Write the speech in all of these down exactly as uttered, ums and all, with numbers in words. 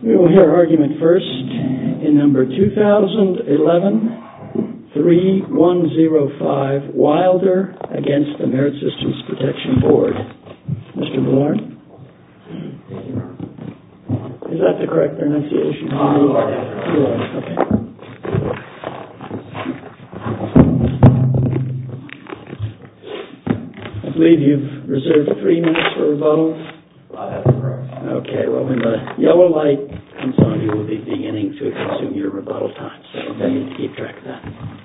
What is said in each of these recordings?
We will hear argument first in number two thousand eleven, three one zero five, Wilder against the Merit Systems Protection Board. Mister Millard? Is that the correct pronunciation? Uh, Millard. Okay. I believe you've reserved three minutes for rebuttal. Uh, that's correct. Okay, well, when the yellow light comes on, you will be beginning to consume your rebuttal time, so I need to keep track of that.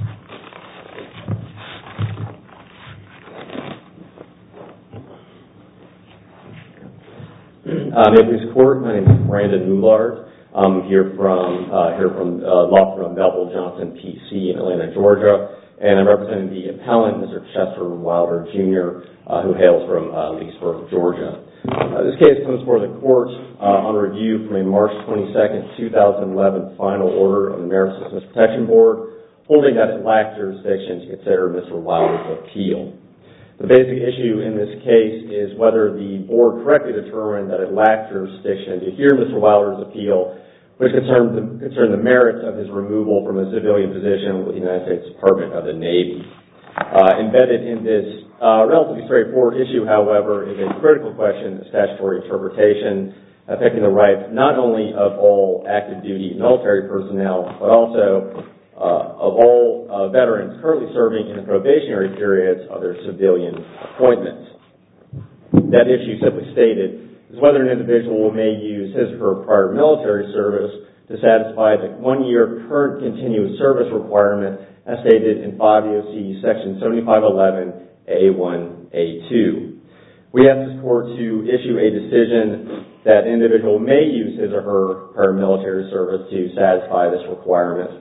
Uh, may it please the Court, my name is Brandon Millard. I'm here from uh, here from uh, law firm Melville Johnson P C in Atlanta, Georgia, and I'm representing the appellant, Mister Chester Wilder, Junior, uh, who hails from uh, Leesburg, Georgia. Uh, this case comes before the Court uh, on review from a March twenty-second, two thousand eleven final order of the Merit Systems Protection Board, holding that it lacked jurisdiction to consider Mister Wilder's appeal. The basic issue in this case is whether the Board correctly determined that it lacked jurisdiction to hear Mister Wilder's appeal, which concerned the, concerned the merits of his removal from a civilian position with the United States Department of the Navy. Uh, embedded in this uh, relatively straightforward issue, however, is a critical question of statutory interpretation affecting the rights not only of all active duty military personnel, but also uh, of all uh, veterans currently serving in the probationary periods of their civilian appointments. That issue, simply stated, is whether an individual may use his or her prior military service to satisfy the one-year current continuous service requirement as stated in five U S C Section seventy-five eleven A one A two. We ask this Court to issue a decision that an individual may use his or her prior military service to satisfy this requirement,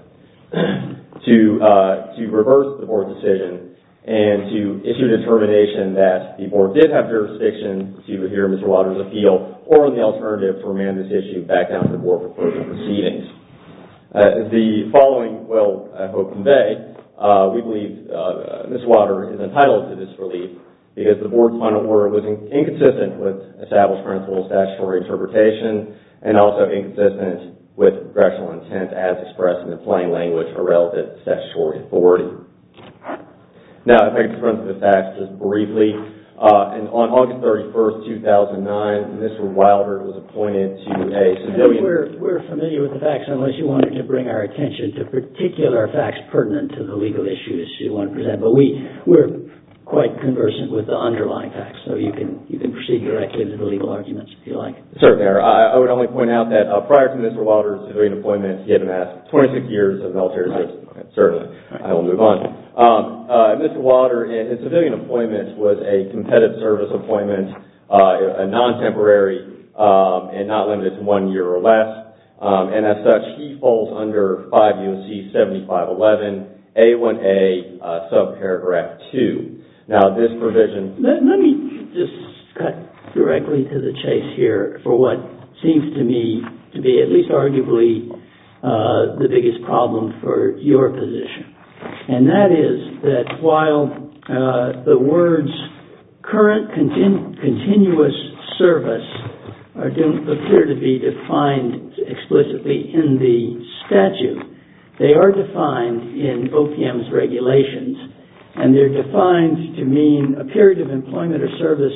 to uh, to reverse the Board's decision, and to issue a determination that the Board did have jurisdiction to hear Mister Wilder's appeal, or in the alternative, to remand this issue back down to the Board for further proceedings. Uh, the following will, I hope, convey, uh, we believe uh, Mister Wilder is entitled to this relief because the Board's final order was in- inconsistent with established principles of statutory interpretation and also inconsistent with congressional intent as expressed in the plain language of relative statutory authority. Now, if I could run through the facts just briefly. Uh, and on August thirty-first, two thousand nine, Mister Wilder was appointed to a civilian... We're, we're familiar with the facts unless you wanted to bring our attention to particular facts pertinent to the legal issues you want to present. But we, we're quite conversant with the underlying facts, so you can you can proceed directly to the legal arguments if you like. Certainly. I, I would only point out that uh, prior to Mister Wilder's civilian appointment, he had amassed twenty-six years of military service. Okay, certainly. Right. I will move on. Um, uh, Mister Wilder, his civilian appointment was a competitive service appointment, uh, a non-temporary, um, and not limited to one year or less. Um, and as such, he falls under five U S C seventy-five eleven A one A uh, subparagraph two. Now, this provision... Let, let me just cut directly to the chase here for what seems to me to be at least arguably uh, the biggest problem for your position. And that is that while uh, the words current continu- continuous service are do- appear to be defined explicitly in the statute, they are defined in O P M's regulations, and they're defined to mean a period of employment or service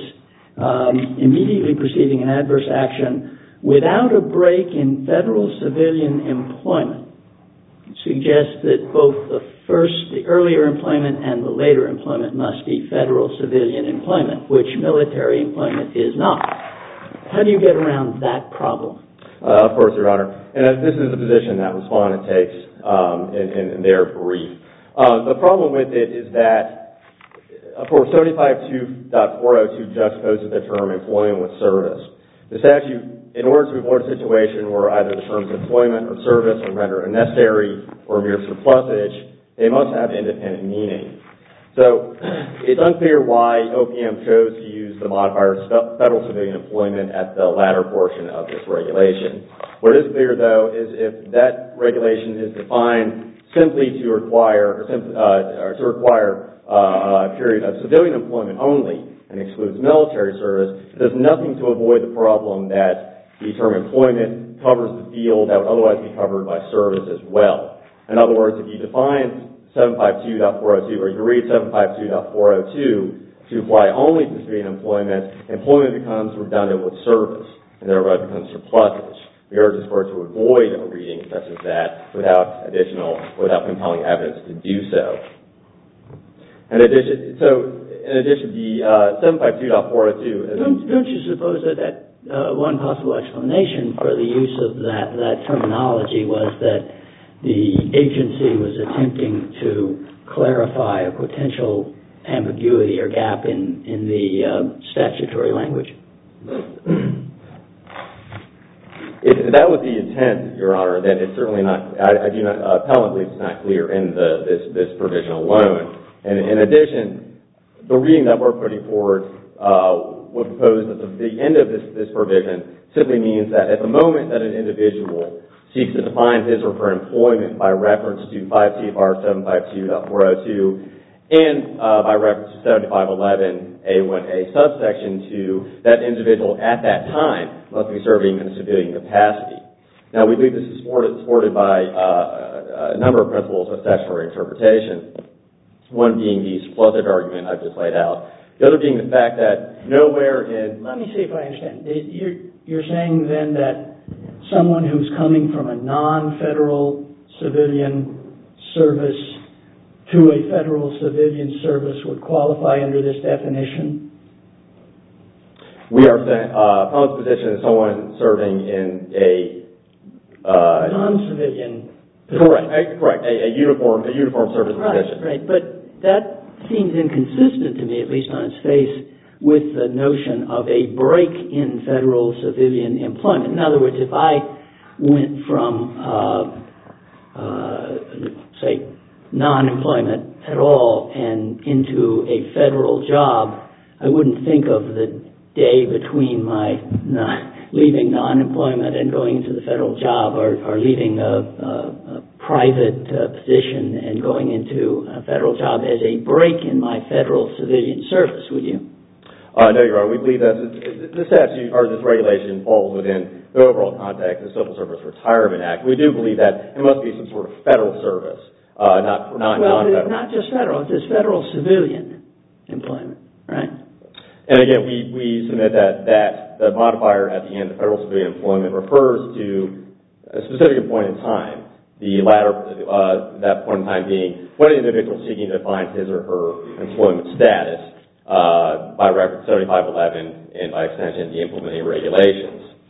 um, immediately preceding an adverse action without a break in federal civilian employment. It suggests that both the first, the earlier employment and the later employment must be federal civilian employment, which military employment is not. How do you get around that problem? Uh, of course, Your Honor. And this is the position that respondent takes um, in, in their brief. Uh, the problem with it is that, of course, seventy-five two point four oh two juxtaposes the term employment with service. The statute, in order to avoid a situation where either the terms employment or service are rendered unnecessary or mere surplusage, they must have independent meaning. So it's unclear why O P M chose to use the modifier federal civilian employment at the latter portion of this regulation. What is clear, though, is if that regulation is defined simply to require, or simply, uh, or to require uh, a period of civilian employment only and excludes military service, it does nothing to avoid the problem that the term employment covers the field that would otherwise be covered by service as well. In other words, if you define seven fifty-two point four oh two, or you read seven fifty-two point four oh two to apply only to civilian employment, employment becomes redundant with service, and thereby becomes surplusage. We urge this court to avoid a reading such as that without additional, without compelling evidence to do so. In addition, so in addition, the uh, seven fifty-two point four oh two. Don't, don't you suppose that that uh, one possible explanation for the use of that that terminology was that the agency was attempting to clarify a potential ambiguity or gap in in the uh, statutory language? If that was the intent, Your Honor, then it's certainly not. I, I do not. Uh, appellantly, it's not clear in the this this provision alone. And in addition, the reading that we're putting forward uh, would propose that the, the end of this this provision simply means that at the moment that an individual seeks to define his or her employment by reference to five C F R seven fifty-two point four oh two and uh, by reference to seventy-five eleven A one A subsection two, that individual at that time must be serving in a civilian capacity. Now, we believe this is supported, supported by uh, a number of principles of statutory interpretation, one being the surplusage argument I've just laid out, the other being the fact that nowhere in... Let me see if I understand. You're, you're saying then that someone who's coming from a non-federal civilian service to a federal civilian service would qualify under this definition? We are saying, uh, appellant's position is someone serving in a... Uh, non-civilian position. Correct, a, correct, a, a uniform a uniform service right, position. Right, but that seems inconsistent to me, at least on its face, with the notion of a break in federal civilian employment. In other words, if I went from, uh, uh, say, non-employment at all and into a federal job, I wouldn't think of the day between my non, leaving non-employment and going into the federal job or, or leaving a, a, a private uh, position and going into a federal job as a break in my federal civilian service, would you? Uh, no, Your Honor. We believe that the statute or this regulation falls within the overall context of the Civil Service Retirement Act. We do believe that it must be some sort of federal service. Uh, not not well, non-federal. It's not just federal; it's just federal civilian employment, right? And again, we, we submit that that the modifier at the end of federal civilian employment refers to a specific point in time. The latter, uh, that point in time being when an individual seeking to find his or her employment status uh, by reference to seventy-five eleven and by extension the implementing regulations.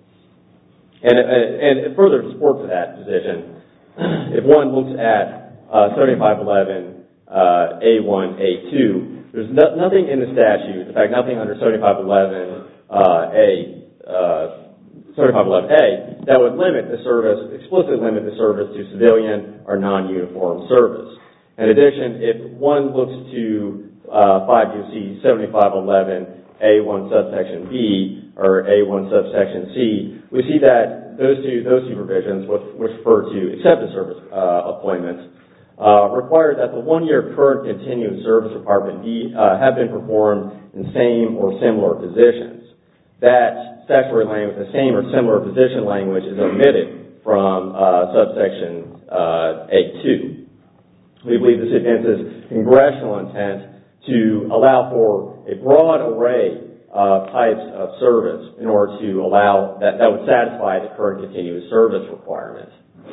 And and, and further support for that position, if one looks at Uh, seventy-five eleven uh, A one, A two. There's no, nothing in the statute, in fact, nothing under seventy-five eleven uh, A, uh, seventy-five eleven A that would limit the service, explicitly limit the service to civilian or non-uniform service. In addition, if one looks to uh, five U C seventy-five eleven A one subsection B or A one subsection C, we see that those two those two provisions, which, which refer to accepted service uh, appointments, Uh, require that the one-year current continuing service requirement be, uh, have been performed in same or similar positions. That statutory language, the same or similar position language, is omitted from uh, subsection uh, A two. We believe this advances congressional intent to allow for a broad array of types of service in order to allow that that would satisfy the current continuous service requirement.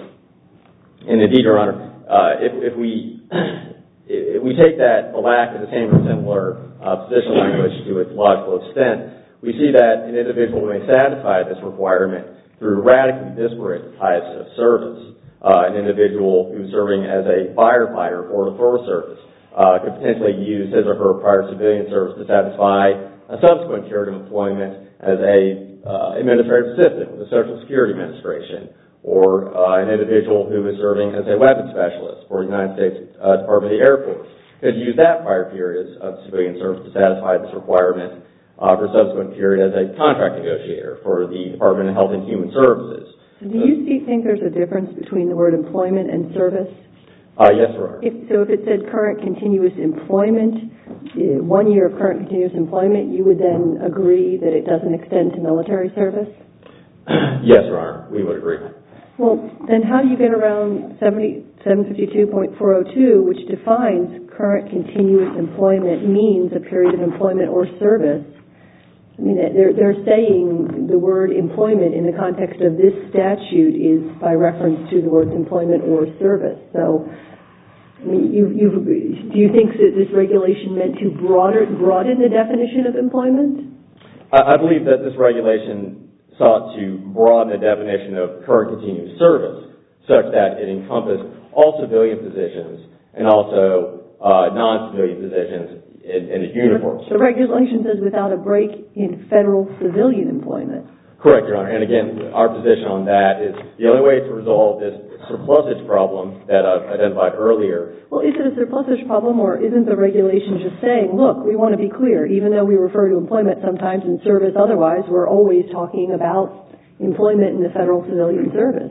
And indeed, Your Honor, Uh, if, if we if we take that the lack of the same or similar uh, position language to its logical extent, we see that an individual may satisfy this requirement through radically disparate types of service. Uh, an individual who's serving as a firefighter for the Forest Service uh, could potentially use his or her prior civilian service to satisfy a subsequent period of employment as a uh, administrative assistant with the Social Security Administration, or uh, an individual who is serving as a weapons specialist for the United States uh, Department of the Air Force could use that prior period of civilian service to satisfy this requirement uh, for subsequent period as a contract negotiator for the Department of Health and Human Services. Do you see, think there's a difference between the word employment and service? Uh, yes, Your Honor. If, so if it said current continuous employment, uh, one year of current continuous employment, you would then agree that it doesn't extend to military service? Yes, Your Honor, we would agree. Well, then how do you get around seven fifty-two point four oh two, which defines current continuous employment means a period of employment or service? I mean, they're, they're saying the word employment in the context of this statute is by reference to the words employment or service. So, I mean, you, you, do you think that this regulation meant to broader, broaden the definition of employment? I, I believe that this regulation sought to broaden the definition of current continuous service such that it encompassed all civilian positions and also uh, non-civilian positions in, in the uniform. The regulation says without a break in federal civilian employment. Correct, Your Honor. And again, our position on that is the only way to resolve this surplusage problem that I've identified earlier. Well, is it a surplusage problem, or isn't the regulation just saying, look, we want to be clear, even though we refer to employment sometimes in service otherwise, we're always talking about employment in the federal civilian service?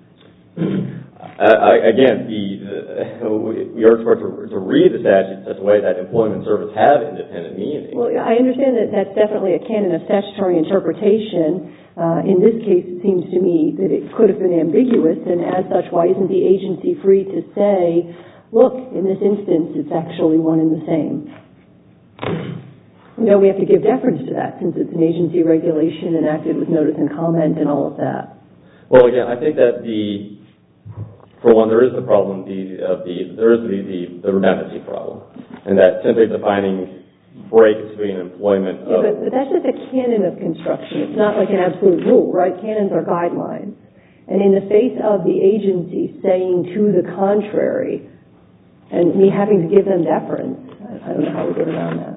Uh, again, the, the, we are supposed to, to read the statute in such a way that employment and service have independent meaning. Well, I understand that that's definitely a canon of statutory interpretation. Uh, in this case, it seems to me that it could have been ambiguous, and as such, why isn't the agency free to say, look, in this instance, it's actually one and the same? You know, we have to give deference to that since it's an agency regulation enacted with notice and comment and all of that. Well, again, I think that the For one, there is the problem the, of the there is the, the, the redundancy problem, and that simply defining breaks between employment. Yeah, but, but that's just a canon of construction. It's not like an absolute rule, right? Canons are guidelines, and in the face of the agency saying to the contrary, and me having to give them deference, I, I don't know how we get around that.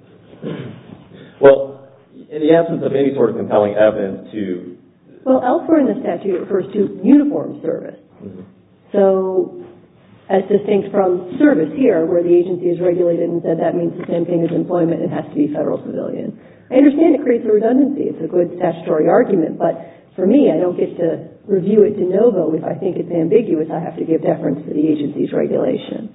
Well, in the absence of any sort of compelling evidence to well, elsewhere in the statute, it refers to uniform service. Mm-hmm. So, as distinct from service here, where the agency is regulated and said that means the same thing as employment, it has to be federal civilian. I understand it creates a redundancy. It's a good statutory argument, but for me, I don't get to review it de novo. If I think it's ambiguous, I have to give deference to the agency's regulation.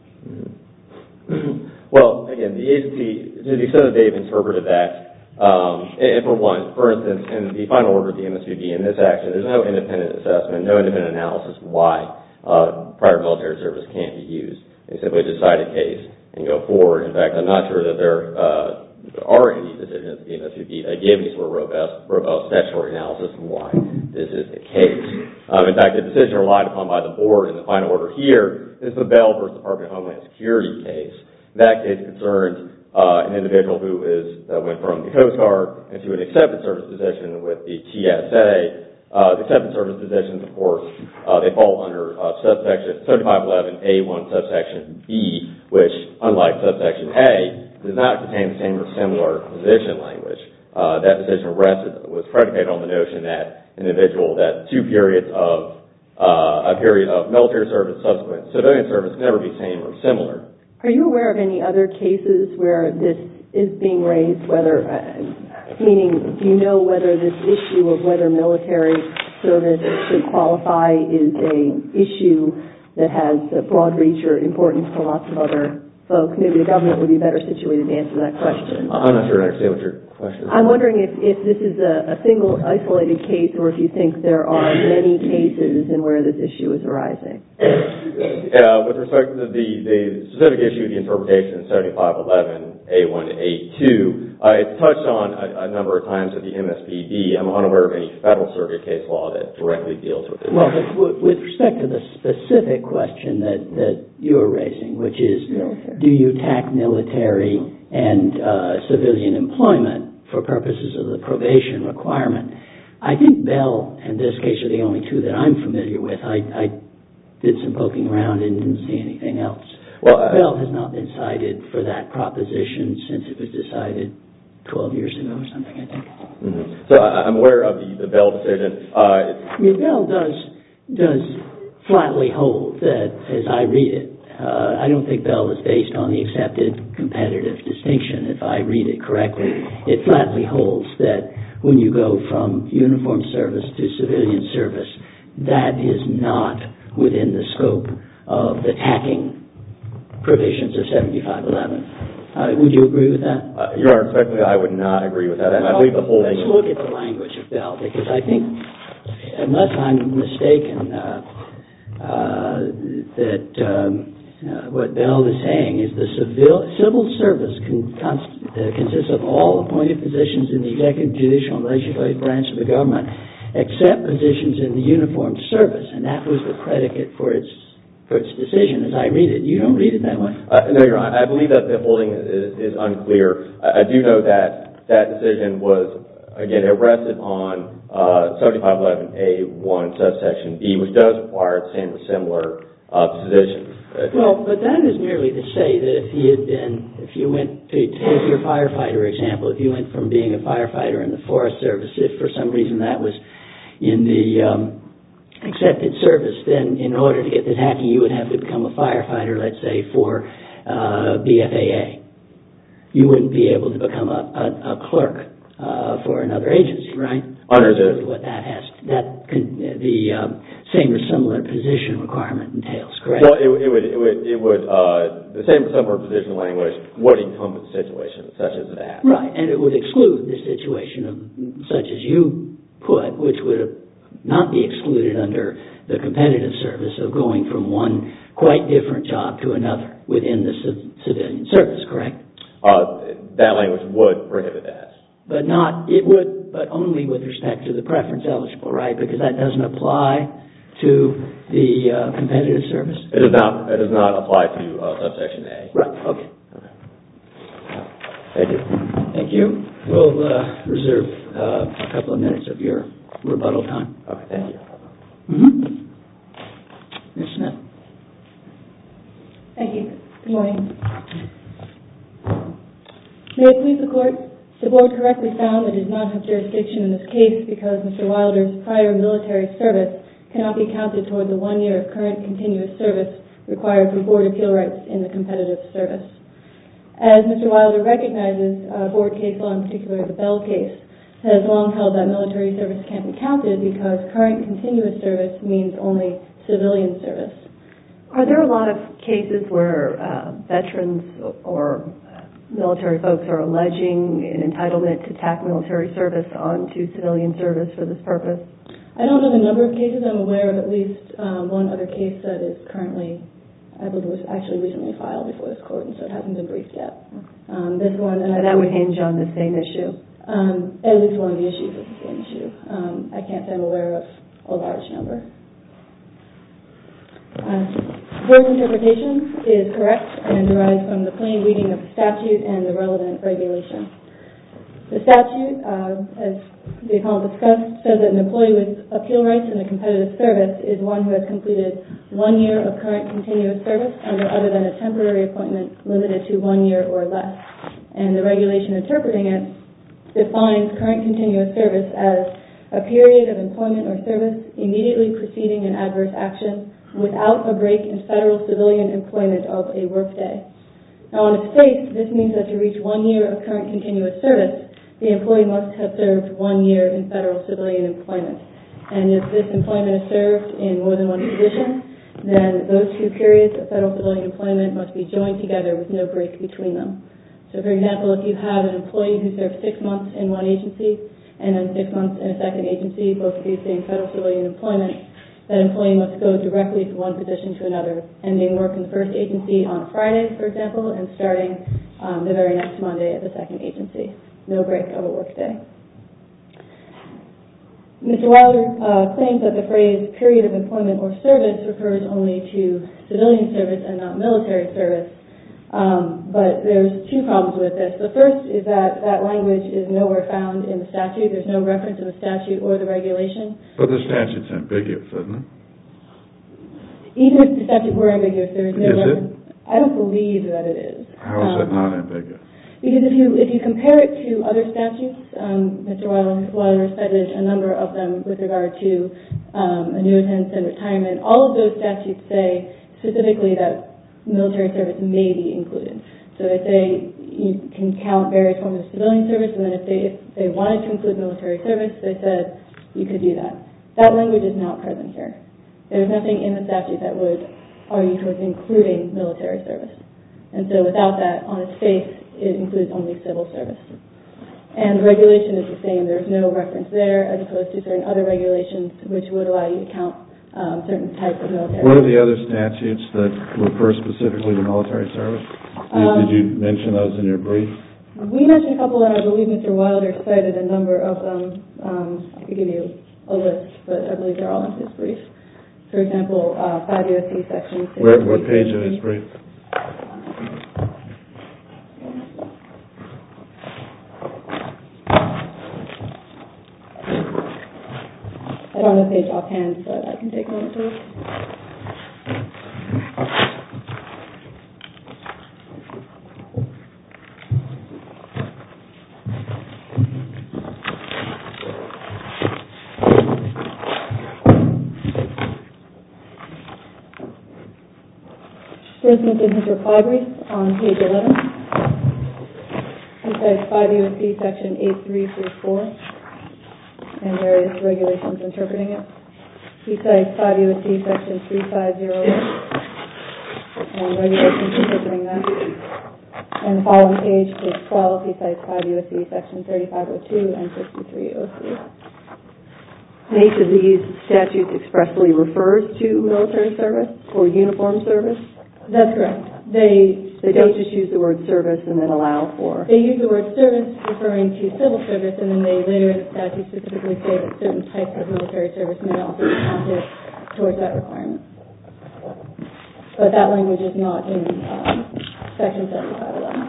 Mm-hmm. Well, again, the agency, to the extent that they've interpreted that, Um, and for one, for instance, in the final order of the M S P B in this action, there's no independent assessment, no independent analysis why uh, prior military service can't be used. They simply decide a case and go forward. In fact, I'm not sure that there uh, are any decisions at the M S P B that give any sort of robust, robust statutory analysis of why this is the case. Um, in fact, the decision relied upon by the board in the final order here is the Bell versus Department of Homeland Security case. That case concerned Uh, an individual who is uh, went from the Coast Guard into an accepted service position with the T S A. Uh, the accepted service positions, of course, uh, they fall under uh, subsection seventy-five eleven A one subsection B, which, unlike subsection A, does not contain the same or similar position language. Uh, that decision rested, was predicated on the notion that an individual that two periods of uh, a period of military service, subsequent civilian service, can never be same or similar. Are you aware of any other cases where this is being raised, whether, uh, meaning, do you know whether this issue of whether military service should qualify is an issue that has a broad reach or importance to lots of other folks? Maybe the government would be better situated to answer that question. I'm not sure I understand what your question is. I'm wondering if, if this is a, a single isolated case or if you think there are many cases in where this issue is arising. Uh, with respect to the, the specific issue, the interpretation in seventy-five eleven A one to A two, uh, it's touched on a, a number of times at the M S P B. I'm unaware of any federal circuit case law that directly deals with it. Well, but with respect to the specific question that, that you're raising, which is military. Do you tack military and uh, civilian employment for purposes of the probation requirement? I think Bell and this case are the only two that I'm familiar with. I, I did some poking around and didn't see anything else. Well, uh, Bell has not been cited for that proposition since it was decided twelve years ago or something, I think. Mm-hmm. So I'm aware of the, the Bell decision. Uh, I mean, Bell does, does flatly hold that, as I read it, uh, I don't think Bell is based on the accepted competitive distinction, if I read it correctly. It flatly holds that when you go from uniform service to civilian service, that is not within the scope of the tacking provisions of seventy-five eleven. Uh, would you agree with that? Uh, Your Honor, respectfully, I would not agree with that. And I believe the whole Let's look at the language of Bell, because I think, unless I'm mistaken, uh, uh, that um, uh, what Bell is saying is the civil, civil service con, const, uh, consists of all appointed positions in the executive, judicial, and legislative branch of the government, except positions in the uniformed service, and that was the predicate for its for its decision, as I read it. You don't read it that way? Uh, no, Your Honor. I believe that the holding is, is unclear. I, I do know that that decision was, again, it rested on uh, seventy-five eleven A one subsection B, which does require the same or similar uh, positions. Well, but that is merely to say that if he had been, if you went to take your firefighter example, if you went from being a firefighter in the Forest Service, if for some reason that was in the um, accepted service, then in order to get the tacky, you would have to become a firefighter, let's say, for uh, B F A A. You wouldn't be able to become a, a, a clerk uh, for another agency, right? Under That's really what that has, that can, the um, same or similar position requirement entails, correct? Well, it, it would, it would, it would, uh, the same or similar position language would encompass situations such as that. Right, and it would exclude the situation of such as you put, which would not be excluded under the competitive service of going from one quite different job to another within the civ- civilian service, correct? Uh, that language would prohibit that. But not, it would, but only with respect to the preference eligible, right? Because that doesn't apply to the uh, competitive service? It does not, it does not apply to uh, subsection A. Right, okay. Okay. Thank you. Thank you. We'll uh, reserve uh, a couple of minutes of your rebuttal time. Okay, thank you. Mm-hmm. Miz Smith. Thank you. Good morning. May it please the Court, the Board correctly found that it does not have jurisdiction in this case because Mister Wilder's prior military service cannot be counted toward the one year of current continuous service required for board appeal rights in the competitive service. As Mister Wilder recognizes, uh, board case law, in particular the Bell case, has long held that military service can't be counted because current continuous service means only civilian service. Are there a lot of cases where uh, veterans or military folks are alleging an entitlement to tack military service onto civilian service for this purpose? I don't know the number of cases. I'm aware of at least um, one other case that is currently, I believe it was actually recently filed before this Court, and so it hasn't been briefed yet. Um, this one, and, and that would hinge on the same issue? Um, at least one of the issues is the same issue. Um, I can't say I'm aware of a large number. Uh, Board's interpretation is correct and derives from the plain reading of the statute and the relevant regulation. The statute, uh, as the appellant discussed, says that an employee with appeal rights in the competitive service is one who has completed one year of current continuous service under other than a temporary appointment limited to one year or less. And the regulation interpreting it defines current continuous service as a period of employment or service immediately preceding an adverse action without a break in federal civilian employment of a workday. Now, on its face, this means that to reach one year of current continuous service, the employee must have served one year in federal civilian employment. And if this employment is served in more than one position, then those two periods of federal civilian employment must be joined together with no break between them. So, for example, if you have an employee who served six months in one agency and then six months in a second agency, both of these being federal civilian employment, that employee must go directly from one position to another, ending work in the first agency on a Friday, for example, and starting um, the very next Monday at the second agency. No break of a work day. Mister Wilder uh, claims that the phrase period of employment or service refers only to civilian service and not military service. Um, but there's two problems with this. The first is that that language is nowhere found in the statute. There's no reference in the statute or the regulation. But the statute's ambiguous, isn't it? Even if the statute were ambiguous, there is no is reference. It? I don't believe that it is. How is um, it not ambiguous? Because if you if you compare it to other statutes, um, Mister Wilder, Wilder cited a number of them with regard to um, annuitants and retirement. All of those statutes say specifically that military service may be included. So they say you can count various forms of civilian service, and then if they if they wanted to include military service, they said you could do that. That language is not present here. There's nothing in the statute that would argue towards including military service. And so without that, on its face, it includes only civil service. And the regulation is the same. There's no reference there as opposed to certain other regulations which would allow you to count um, certain types of military. What are the other statutes that refer specifically to military service? Did, Um, did you mention those in your brief? We mentioned a couple, and I believe Mister Wilder cited a number of them. Um, I could give you a list, but I believe they're all in his brief. For example, uh, five U S C Section six. Where, what page of his brief? I don't know the page offhand, but I can take a moment to look. For instance, in his reply brief on page eleven, he cites five U S C Section eight three three four and various regulations interpreting it. He cites five U S C Section three five zero one and regulations interpreting that. And the following page, page twelve, he cites five U S C Section thirty-five oh two and sixty-three oh three. And each of these statutes expressly refers to military service or uniform service? That's correct. They They don't just use the word service and then allow for... They use the word service referring to civil service, and then they later in the statute specifically say that certain types of military service may also be counted towards that requirement. But that language is not in um, Section seventy-five eleven.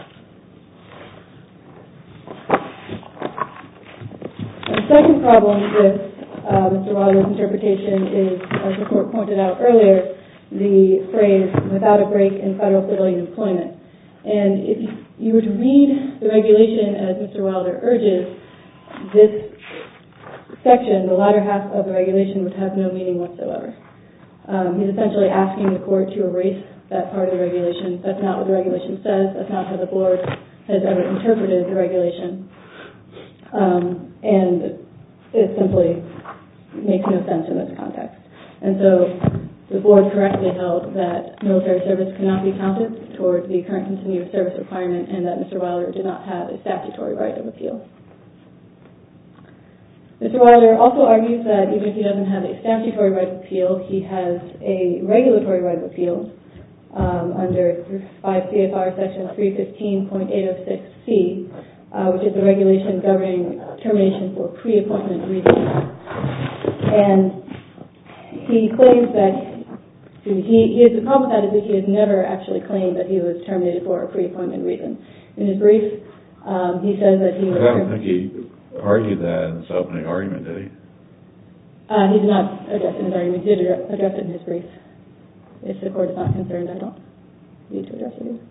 The second problem with uh, Mister Wilder's interpretation is, as the court pointed out earlier, the phrase, without a break in federal civilian employment. And if you were to read the regulation as Mister Wilder urges, this section, the latter half of the regulation, would have no meaning whatsoever. Um, he's essentially asking the court to erase that part of the regulation. That's not what the regulation says. That's not how the board has ever interpreted the regulation. Um, and it simply makes no sense in this context. And so the board correctly held that military service cannot be counted toward the current continuous service requirement and that Mister Wilder did not have a statutory right of appeal. Mister Wilder also argues that even if he doesn't have a statutory right of appeal, he has a regulatory right of appeal um, under five C F R Section three fifteen point eight oh six C, uh, which is the regulation governing termination for pre-appointment reasons. And he claims that He, he is, the problem with that is that he has never actually claimed that he was terminated for a pre-appointment reason. In his brief, um, he says that he was... I don't think he argued that in his opening argument, did he? Uh, he did not address it in his argument. He did address it in his brief. If the court is not concerned, I don't need to address it either.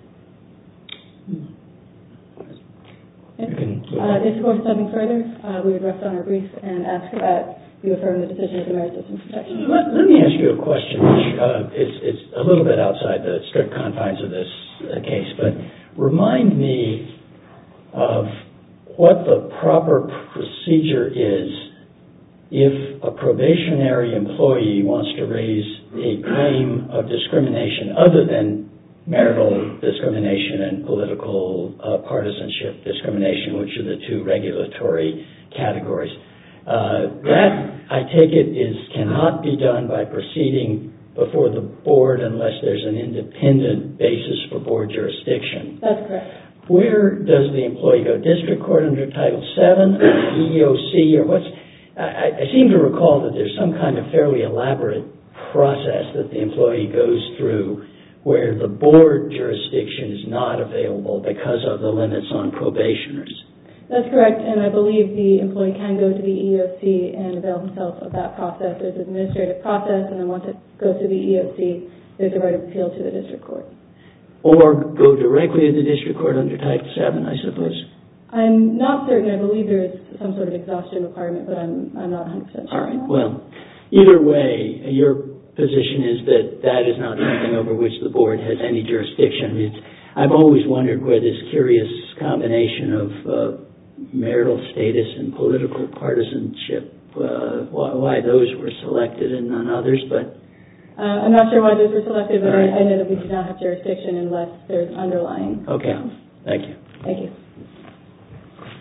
Uh, if the court has nothing further, uh, we would rest on our brief and ask that you affirm the decision of the Merit Systems Protection. Let, let me ask you a question, which uh, is, is a little bit outside the strict confines of this uh, case, but remind me of what the proper procedure is if a probationary employee wants to raise a claim of discrimination other than marital discrimination and political uh, partisanship discrimination, which are the two regulatory categories. Uh, that, I take it, is cannot be done by proceeding before the board unless there's an independent basis for board jurisdiction. That's correct. Where does the employee go? District court under Title seven, E E O C, or what's... I, I seem to recall that there's some kind of fairly elaborate process that the employee goes through where the board jurisdiction is not available because of the limits on probationers. That's correct, and I believe the employee can go to the E E O C and avail himself of that process. There's an administrative process, and then once it goes to the E E O C, there's a right of appeal to the district court. Or go directly to the district court under Title seven, I suppose? I'm not certain. I believe there's some sort of exhaustion requirement, but I'm, I'm not one hundred percent sure. All right, well, either way, your position is that that is not something over which the board has any jurisdiction. It's, I've always wondered where this curious combination of uh, marital status and political partisanship, uh, why, why those were selected and none others, but... Uh, I'm not sure why those were selected, but right. I, I know that we do not have jurisdiction unless there's underlying. Okay, thank you. Thank you.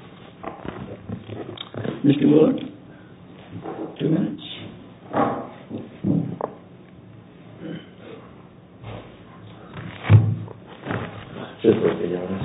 Mueller? Two minutes. Just briefly, Your Honor.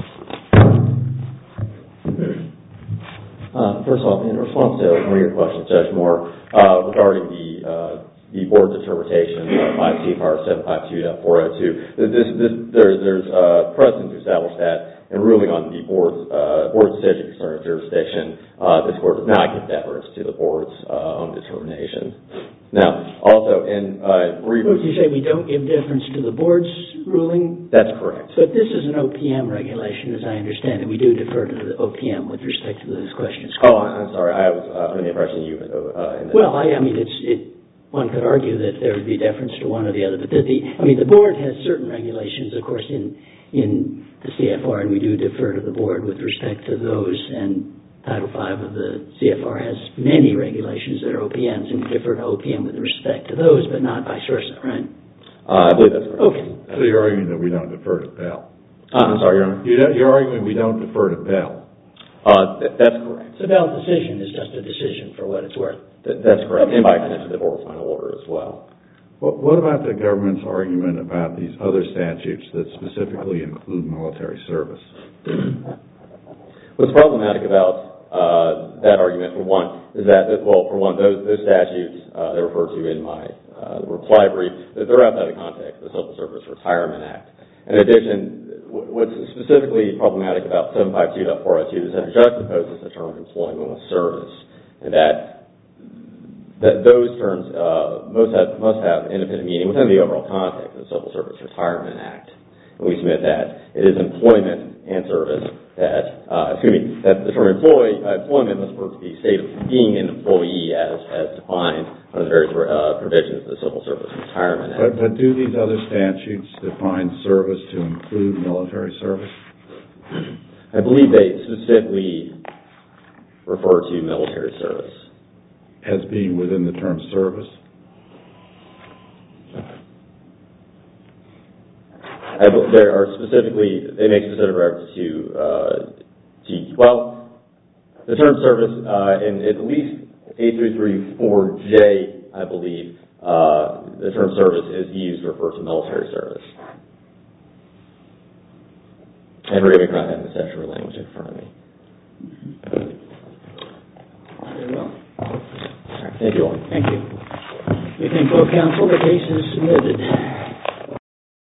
Uh, first off, in response to one of your questions, Judge Moore, uh, regarding the uh, the board's interpretation of five C F R seven fifty-two point four oh two, this, this, there, there's uh, precedent to establish that in ruling on the board's uh, board's decision concerning jurisdiction, uh, this court does not give deference to the board's uh, own determination. Now, also, in uh, brief... Would you say we don't give deference to the board's ruling? That's correct. But this is an O P M regulation, as I understand it. We do defer to the O P M with respect to those questions. Oh, I'm sorry. I was uh, under the impression you... Uh, in the well, I, I mean, it's... It, one could argue that there would be deference to one or the other, but the, the, I mean, the board has certain regulations, of course, in in the C F R, and we do defer to the board with respect to those, and Title five of the C F R has many regulations that are O P Ms, and we defer to O P M with respect to those, but not vice versa, right? Uh, I believe that's correct. Okay. So you're arguing that we don't defer to Bell? Uh, I'm sorry, Your Honor? You're, you're arguing we don't defer to Bell? Uh, th- that's correct. The Bell decision is just a decision for what it's worth. Th- that's correct. And by extension, the board's final order as well. What, what about the government's argument about these other statutes that specifically include military service? What's problematic about uh, that argument, for one, is that, well, for one, those, those statutes uh, that are referred to in my uh, reply brief, that they're outside the context of the Civil Service Retirement Act. In addition, what's specifically problematic about seven fifty-two point four oh two is that it juxtaposes the term employment with service, and that that those terms uh, most have must have independent meaning within the overall context of the Civil Service Retirement Act. And we submit that it is employment and service that uh, excuse me that the term employee uh, employment must refer to the state of being an employee as as defined under the various uh, provisions of the Civil Service Retirement Act. But, but do these other statutes define service to include military service? I believe they specifically refer to military service. As being within the term service? I, there are specifically, they make specific reference to, uh, to well, the term service uh, in at least eight three three four J, I believe, uh, the term service is used to refer to military service. And forgive me for not having the statutory language in front of me. Very well. Thank you all. Thank you. We thank both counsel. The case is submitted.